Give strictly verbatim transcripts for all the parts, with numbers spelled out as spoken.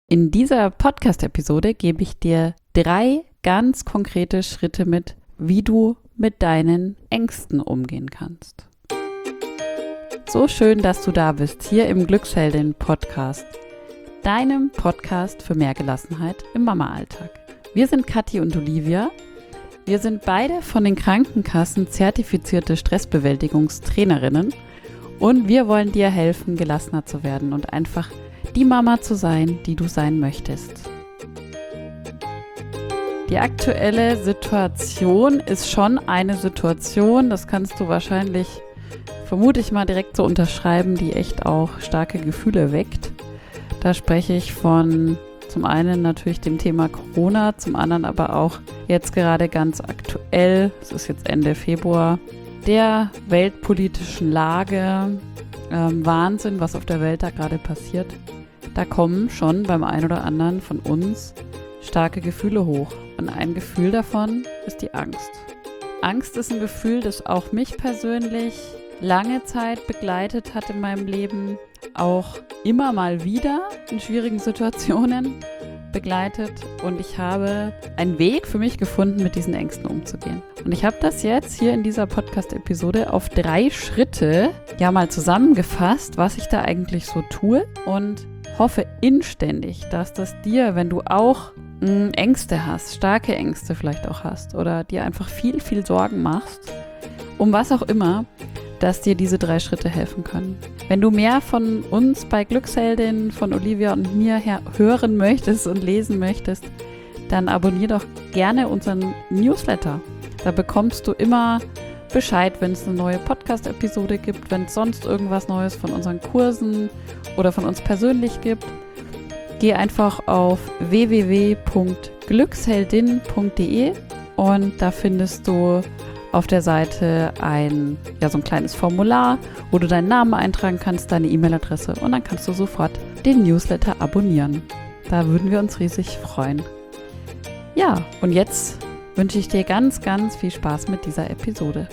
In dieser Podcast-Episode gebe ich dir drei ganz konkrete Schritte mit, wie du mit deinen Ängsten umgehen kannst. So schön, dass du da bist, hier im Glücksheldin-Podcast, deinem Podcast für mehr Gelassenheit im Mama-Alltag. Wir sind Kathi und Olivia. Wir sind beide von den Krankenkassen zertifizierte Stressbewältigungstrainerinnen und wir wollen dir helfen, gelassener zu werden und einfach die Mama zu sein, die du sein möchtest. Die aktuelle Situation ist schon eine Situation, das kannst du wahrscheinlich, vermute ich mal, direkt so unterschreiben, die echt auch starke Gefühle weckt. Da spreche ich von zum einen natürlich dem Thema Corona, zum anderen aber auch jetzt gerade ganz aktuell, es ist jetzt Ende Februar, der weltpolitischen Lage, ähm, Wahnsinn, was auf der Welt da gerade passiert. Da kommen schon beim einen oder anderen von uns starke Gefühle hoch. Und ein Gefühl davon ist die Angst. Angst ist ein Gefühl, das auch mich persönlich lange Zeit begleitet hat in meinem Leben, auch immer mal wieder in schwierigen Situationen begleitet. Und ich habe einen Weg für mich gefunden, mit diesen Ängsten umzugehen. Und ich habe das jetzt hier in dieser Podcast-Episode auf drei Schritte ja mal zusammengefasst, was ich da eigentlich so tue, und hoffe inständig, dass das dir, wenn du auch mh, Ängste hast, starke Ängste vielleicht auch hast oder dir einfach viel, viel Sorgen machst, um was auch immer, dass dir diese drei Schritte helfen können. Wenn du mehr von uns bei Glücksheldin, von Olivia und mir her hören möchtest und lesen möchtest, dann abonnier doch gerne unseren Newsletter. Da bekommst du immer Bescheid, wenn es eine neue Podcast-Episode gibt, wenn es sonst irgendwas Neues von unseren Kursen oder von uns persönlich gibt. Geh einfach auf w w w punkt glücksheldin punkt d e und da findest du auf der Seite ein, ja, so ein kleines Formular, wo du deinen Namen eintragen kannst, deine E-Mail-Adresse, und dann kannst du sofort den Newsletter abonnieren. Da würden wir uns riesig freuen. Ja, und jetzt wünsche ich dir ganz, ganz viel Spaß mit dieser Episode.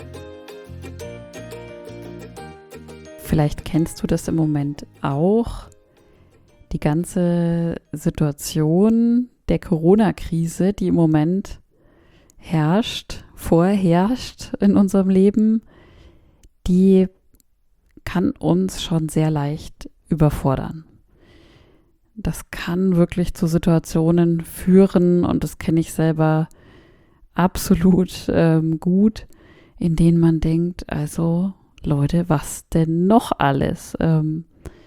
Vielleicht kennst du das im Moment auch, die ganze Situation der Corona-Krise, die im Moment herrscht, vorherrscht in unserem Leben, die kann uns schon sehr leicht überfordern. Das kann wirklich zu Situationen führen, und das kenne ich selber absolut ähm, gut, in denen man denkt, also Leute, was denn noch alles? Ähm,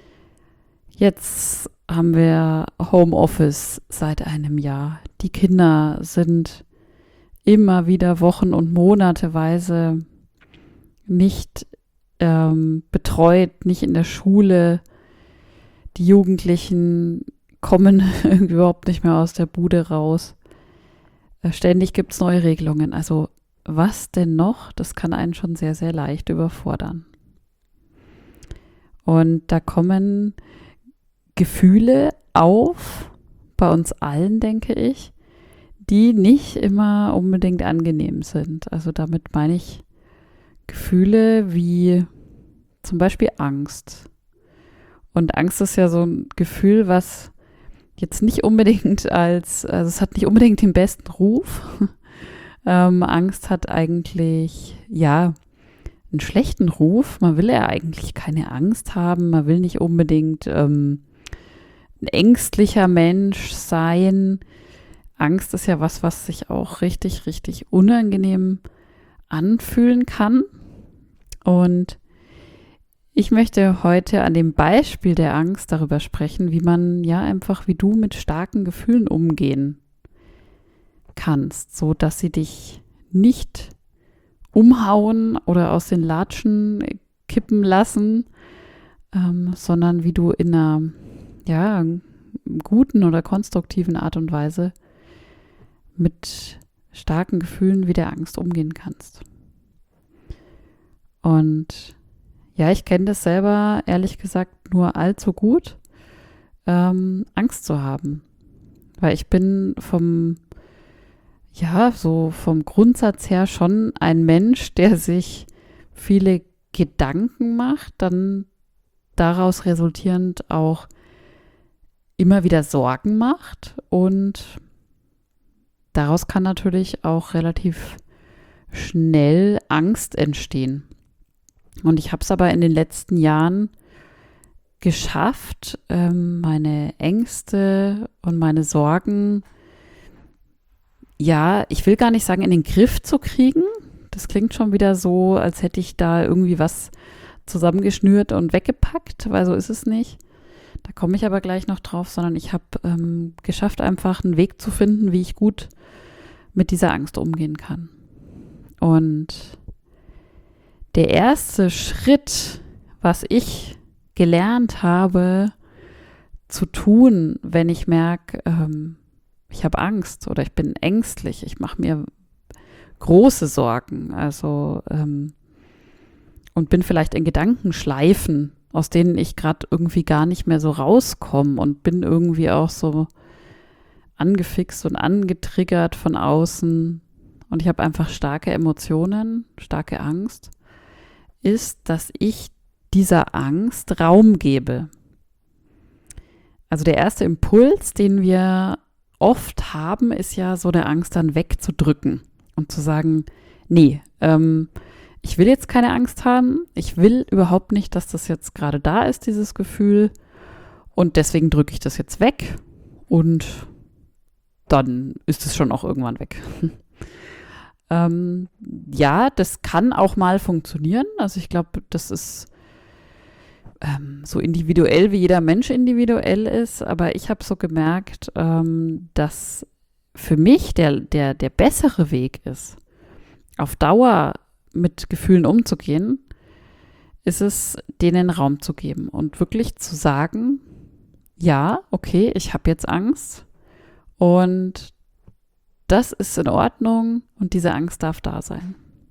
jetzt haben wir Homeoffice seit einem Jahr. Die Kinder sind immer wieder Wochen- und Monateweise nicht ähm, betreut, nicht in der Schule. Die Jugendlichen kommen überhaupt nicht mehr aus der Bude raus. Ständig gibt es neue Regelungen. Also was denn noch? Das kann einen schon sehr, sehr leicht überfordern. Und da kommen Gefühle auf, bei uns allen, denke ich, die nicht immer unbedingt angenehm sind. Also damit meine ich Gefühle wie zum Beispiel Angst. Und Angst ist ja so ein Gefühl, was jetzt nicht unbedingt als, also es hat nicht unbedingt den besten Ruf. ähm, Angst hat eigentlich, ja, einen schlechten Ruf. Man will ja eigentlich keine Angst haben. Man will nicht unbedingt ähm, ein ängstlicher Mensch sein. Angst ist ja was, was sich auch richtig, richtig unangenehm anfühlen kann. Und ich möchte heute an dem Beispiel der Angst darüber sprechen, wie man ja einfach wie du mit starken Gefühlen umgehen kannst, so dass sie dich nicht umhauen oder aus den Latschen kippen lassen, ähm, sondern wie du in einer ja, guten oder konstruktiven Art und Weise mit starken Gefühlen wie der Angst umgehen kannst. Und ja, ich kenne das selber, ehrlich gesagt, nur allzu gut, ähm, Angst zu haben. Weil ich bin vom, ja, so vom Grundsatz her schon ein Mensch, der sich viele Gedanken macht, dann daraus resultierend auch immer wieder Sorgen macht und daraus kann natürlich auch relativ schnell Angst entstehen. Und ich habe es aber in den letzten Jahren geschafft, ähm, meine Ängste und meine Sorgen, ja, ich will gar nicht sagen, in den Griff zu kriegen. Das klingt schon wieder so, als hätte ich da irgendwie was zusammengeschnürt und weggepackt, weil so ist es nicht. Da komme ich aber gleich noch drauf, sondern ich habe ähm, geschafft, einfach einen Weg zu finden, wie ich gut mit dieser Angst umgehen kann. Und der erste Schritt, was ich gelernt habe zu tun, wenn ich merke, ähm, ich habe Angst oder ich bin ängstlich, ich mache mir große Sorgen, also ähm, und bin vielleicht in Gedankenschleifen, aus denen ich gerade irgendwie gar nicht mehr so rauskomme und bin irgendwie auch so angefixt und angetriggert von außen und ich habe einfach starke Emotionen, starke Angst, ist, dass ich dieser Angst Raum gebe. Also der erste Impuls, den wir oft haben, ist ja so eine Angst dann wegzudrücken und zu sagen, nee, ähm, ich will jetzt keine Angst haben, ich will überhaupt nicht, dass das jetzt gerade da ist, dieses Gefühl und deswegen drücke ich das jetzt weg und dann ist es schon auch irgendwann weg. ähm, ja, das kann auch mal funktionieren, also ich glaube, das ist ähm, so individuell, wie jeder Mensch individuell ist, aber ich habe so gemerkt, ähm, dass für mich der, der, der bessere Weg ist, auf Dauer mit Gefühlen umzugehen, ist es, denen Raum zu geben und wirklich zu sagen, ja, okay, ich habe jetzt Angst und das ist in Ordnung und diese Angst darf da sein.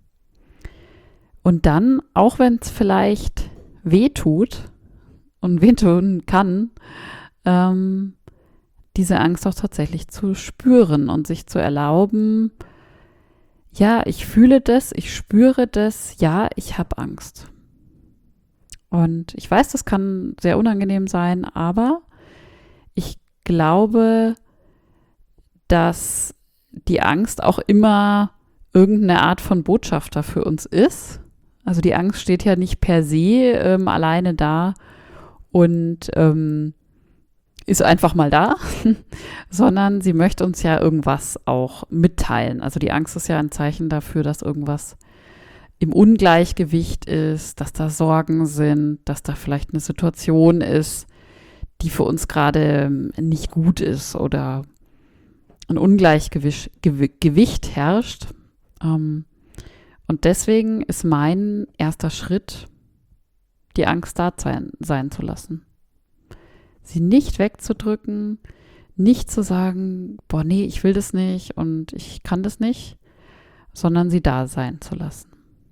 Und dann, auch wenn es vielleicht weh tut und wehtun kann, ähm, diese Angst auch tatsächlich zu spüren und sich zu erlauben, ja, ich fühle das, ich spüre das, ja, ich habe Angst. Und ich weiß, das kann sehr unangenehm sein, aber ich glaube, dass die Angst auch immer irgendeine Art von Botschafter für uns ist. Also die Angst steht ja nicht per se ähm, alleine da und ähm, ist einfach mal da, sondern sie möchte uns ja irgendwas auch mitteilen. Also die Angst ist ja ein Zeichen dafür, dass irgendwas im Ungleichgewicht ist, dass da Sorgen sind, dass da vielleicht eine Situation ist, die für uns gerade nicht gut ist oder ein Ungleichgewicht Gewicht herrscht. Ähm, und deswegen ist mein erster Schritt, die Angst da sein, sein zu lassen. Sie nicht wegzudrücken, nicht zu sagen, boah, nee, ich will das nicht und ich kann das nicht, sondern sie da sein zu lassen.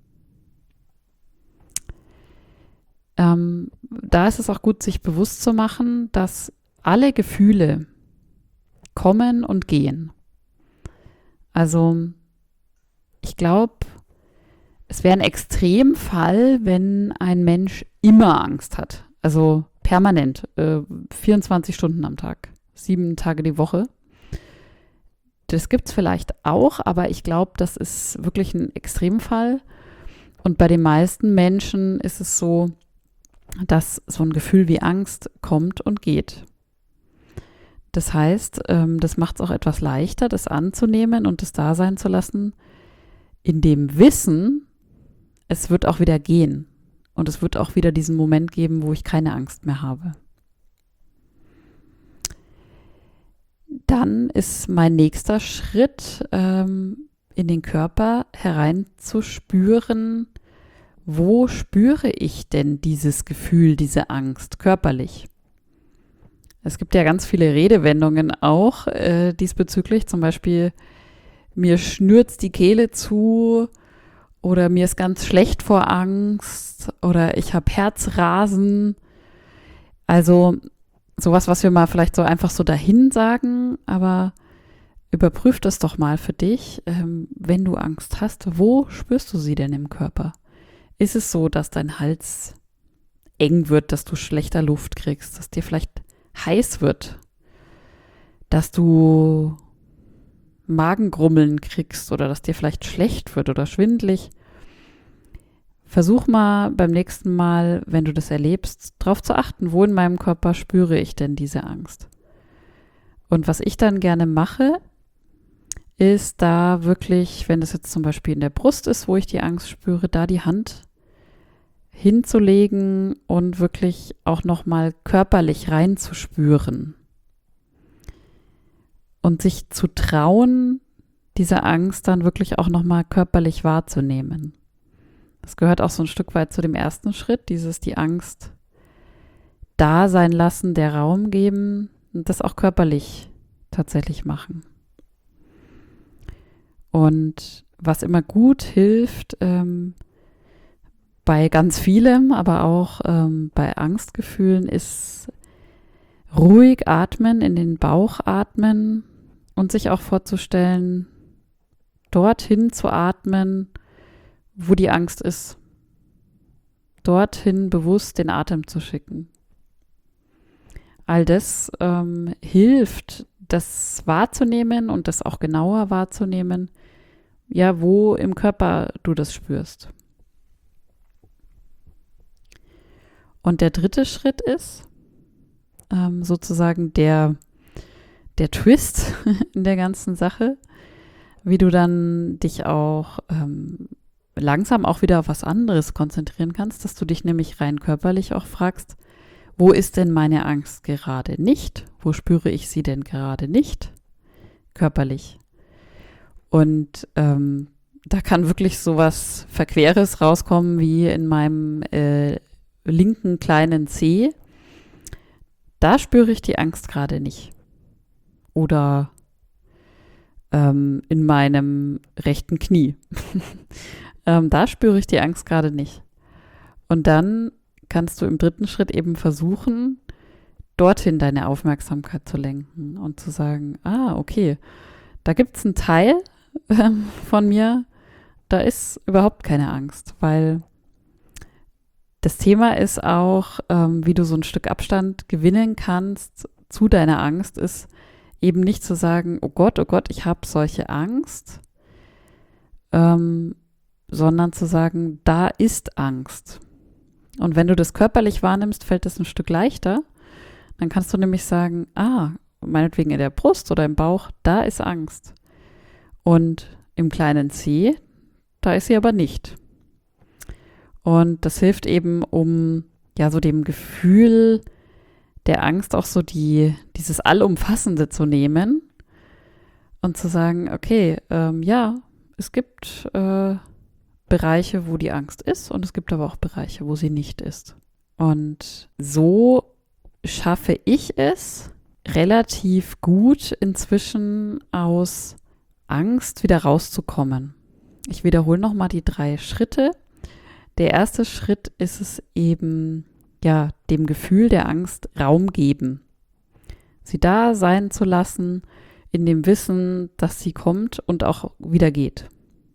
Ähm, da ist es auch gut, sich bewusst zu machen, dass alle Gefühle kommen und gehen. Also ich glaube, es wäre ein Extremfall, wenn ein Mensch immer Angst hat. Also permanent, äh, vierundzwanzig Stunden am Tag, sieben Tage die Woche. Das gibt es vielleicht auch, aber ich glaube, das ist wirklich ein Extremfall. Und bei den meisten Menschen ist es so, dass so ein Gefühl wie Angst kommt und geht. Das heißt, ähm, das macht es auch etwas leichter, das anzunehmen und das da sein zu lassen, in dem Wissen, es wird auch wieder gehen. Und es wird auch wieder diesen Moment geben, wo ich keine Angst mehr habe. Dann ist mein nächster Schritt, ähm, in den Körper hereinzuspüren, wo spüre ich denn dieses Gefühl, diese Angst körperlich? Es gibt ja ganz viele Redewendungen auch äh, diesbezüglich, zum Beispiel mir schnürt's die Kehle zu oder mir ist ganz schlecht vor Angst oder ich habe Herzrasen. Also sowas, was wir mal vielleicht so einfach so dahin sagen, aber überprüf das doch mal für dich, ähm, wenn du Angst hast, wo spürst du sie denn im Körper? Ist es so, dass dein Hals eng wird, dass du schlechter Luft kriegst, dass dir vielleicht heiß wird, dass du Magengrummeln kriegst oder dass dir vielleicht schlecht wird oder schwindelig. Versuch mal beim nächsten Mal, wenn du das erlebst, darauf zu achten, wo in meinem Körper spüre ich denn diese Angst. Und was ich dann gerne mache, ist da wirklich, wenn das jetzt zum Beispiel in der Brust ist, wo ich die Angst spüre, da die Hand hinzulegen und wirklich auch nochmal körperlich reinzuspüren. Und sich zu trauen, diese Angst dann wirklich auch nochmal körperlich wahrzunehmen. Das gehört auch so ein Stück weit zu dem ersten Schritt, dieses die Angst da sein lassen, der Raum geben und das auch körperlich tatsächlich machen. Und was immer gut hilft, ähm, bei ganz vielem, aber auch ähm, bei Angstgefühlen, ist ruhig atmen, in den Bauch atmen und sich auch vorzustellen, dorthin zu atmen, wo die Angst ist. Dorthin bewusst den Atem zu schicken. All das ähm, hilft, das wahrzunehmen und das auch genauer wahrzunehmen, ja, wo im Körper du das spürst. Und der dritte Schritt ist ähm, sozusagen der, der Twist in der ganzen Sache, wie du dann dich auch ähm, langsam auch wieder auf was anderes konzentrieren kannst, dass du dich nämlich rein körperlich auch fragst, wo ist denn meine Angst gerade nicht? Wo spüre ich sie denn gerade nicht? Körperlich. Und ähm, da kann wirklich sowas Verqueres rauskommen wie in meinem äh, linken kleinen Zeh. Da spüre ich die Angst gerade nicht. Oder ähm, in meinem rechten Knie. ähm, da spüre ich die Angst gerade nicht. Und dann kannst du im dritten Schritt eben versuchen, dorthin deine Aufmerksamkeit zu lenken und zu sagen, ah, okay, da gibt es einen Teil äh, von mir, da ist überhaupt keine Angst, weil das Thema ist auch, ähm, wie du so ein Stück Abstand gewinnen kannst zu deiner Angst, ist eben nicht zu sagen, oh Gott, oh Gott, ich habe solche Angst, ähm, sondern zu sagen, da ist Angst. Und wenn du das körperlich wahrnimmst, fällt es ein Stück leichter. Dann kannst du nämlich sagen, ah, meinetwegen in der Brust oder im Bauch, da ist Angst. Und im kleinen Zeh, da ist sie aber nicht. Und das hilft eben, um ja so dem Gefühl der Angst auch so die, dieses Allumfassende zu nehmen und zu sagen, okay, ähm, ja, es gibt äh, Bereiche, wo die Angst ist und es gibt aber auch Bereiche, wo sie nicht ist. Und so schaffe ich es relativ gut inzwischen aus Angst wieder rauszukommen. Ich wiederhole nochmal die drei Schritte. Der erste Schritt ist es eben, ja, dem Gefühl der Angst Raum geben. Sie da sein zu lassen, in dem Wissen, dass sie kommt und auch wieder geht.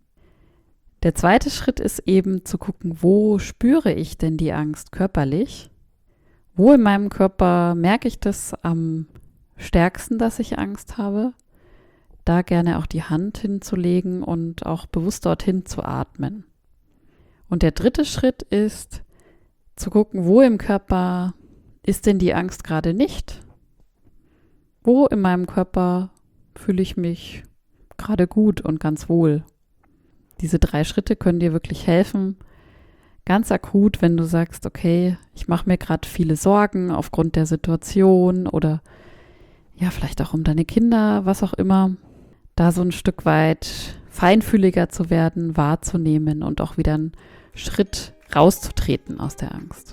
Der zweite Schritt ist eben zu gucken, wo spüre ich denn die Angst körperlich? Wo in meinem Körper merke ich das am stärksten, dass ich Angst habe? Da gerne auch die Hand hinzulegen und auch bewusst dorthin zu atmen. Und der dritte Schritt ist zu gucken, wo im Körper ist denn die Angst gerade nicht? Wo in meinem Körper fühle ich mich gerade gut und ganz wohl? Diese drei Schritte können dir wirklich helfen, ganz akut, wenn du sagst, okay, ich mache mir gerade viele Sorgen aufgrund der Situation oder ja, vielleicht auch um deine Kinder, was auch immer, da so ein Stück weit feinfühliger zu werden, wahrzunehmen und auch wieder einen Schritt rauszutreten aus der Angst.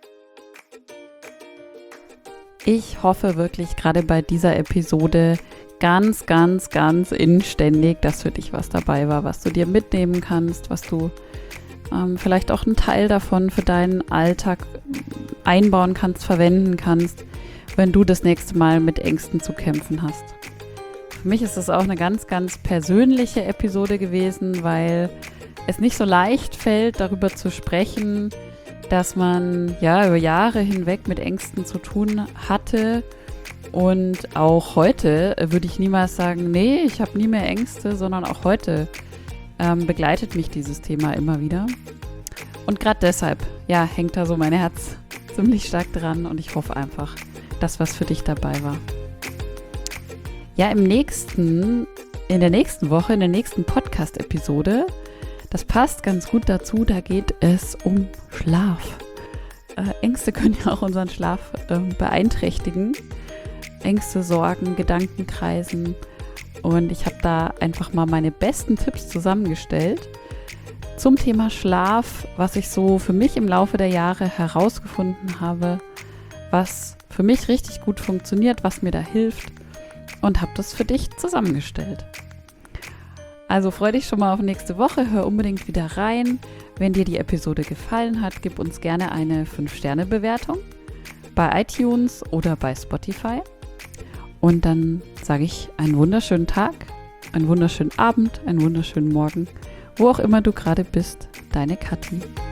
Ich hoffe wirklich gerade bei dieser Episode ganz, ganz, ganz inständig, dass für dich was dabei war, was du dir mitnehmen kannst, was du ähm, vielleicht auch einen Teil davon für deinen Alltag einbauen kannst, verwenden kannst, wenn du das nächste Mal mit Ängsten zu kämpfen hast. Für mich ist es auch eine ganz, ganz persönliche Episode gewesen, weil es nicht so leicht fällt, darüber zu sprechen, dass man ja über Jahre hinweg mit Ängsten zu tun hatte Und auch heute würde ich niemals sagen, nee, ich habe nie mehr Ängste, sondern auch heute ähm, begleitet mich dieses Thema immer wieder. Und gerade deshalb, ja, hängt da so mein Herz ziemlich stark dran und ich hoffe einfach, dass was für dich dabei war. Ja, im nächsten, in der nächsten Woche, in der nächsten Podcast-Episode, das passt ganz gut dazu, da geht es um Schlaf. Äh, Ängste können ja auch unseren Schlaf äh, beeinträchtigen. Ängste, Sorgen, Gedanken kreisen. Und ich habe da einfach mal meine besten Tipps zusammengestellt zum Thema Schlaf, was ich so für mich im Laufe der Jahre herausgefunden habe, was für mich richtig gut funktioniert, was mir da hilft und habe das für dich zusammengestellt. Also freu dich schon mal auf nächste Woche, hör unbedingt wieder rein. Wenn dir die Episode gefallen hat, gib uns gerne eine fünf Sterne Bewertung bei iTunes oder bei Spotify. Und dann sage ich einen wunderschönen Tag, einen wunderschönen Abend, einen wunderschönen Morgen, wo auch immer du gerade bist, deine Kathi.